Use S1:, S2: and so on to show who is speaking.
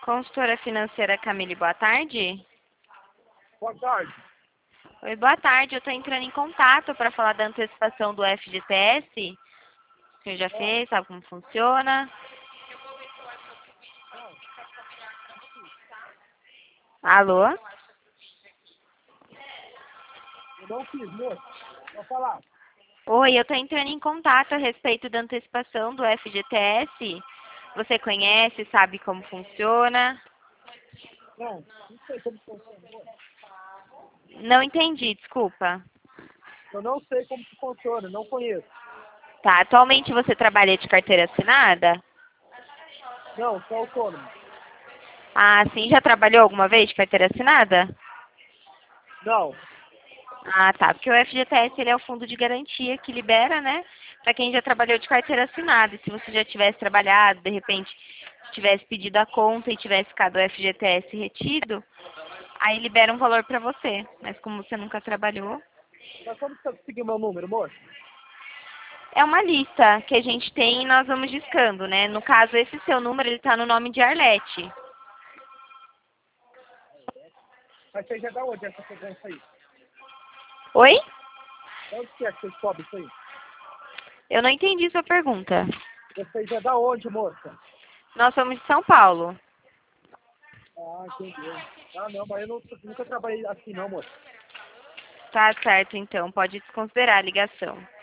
S1: Consultora financeira Camille, boa tarde.
S2: Boa tarde.
S1: Oi, boa tarde. Eu estou entrando em contato para falar da antecipação do FGTS. O senhor já fez? Sabe como funciona? Alô?
S2: Eu não fiz, moço. Pode falar.
S1: Oi, eu estou entrando em contato a respeito da antecipação do FGTS. Você conhece, sabe como funciona?
S2: Não sei como funciona, moço.
S1: Não entendi, desculpa.
S2: Eu não sei como que funciona, não conheço.
S1: Tá, atualmente você trabalha de carteira assinada?
S2: Não, sou autônomo.
S1: Ah, sim, já trabalhou alguma vez de carteira assinada?
S2: Não.
S1: Ah, tá. Porque o FGTS ele é o fundo de garantia que libera, né? Para quem já trabalhou de carteira assinada. E se você já tivesse trabalhado, de repente tivesse pedido a conta e tivesse ficado o FGTS retido, aí libera um valor para você. Mas como você nunca trabalhou,
S2: Mas como que você conseguiu meu número, moço?
S1: é uma lista que a gente tem e nós vamos discando, né? No caso, esse seu número, ele tá no nome de Arlete.
S2: Mas você já dá onde essa segurança aí?
S1: Oi?
S2: Onde que é que você sobe isso aí?
S1: Eu não entendi sua pergunta.
S2: Você já dá onde, moça?
S1: Nós somos de São Paulo.
S2: Ah, entendeu. Ah, não, mas nunca trabalhei assim não, moço.
S1: Tá certo, então. Pode desconsiderar a ligação.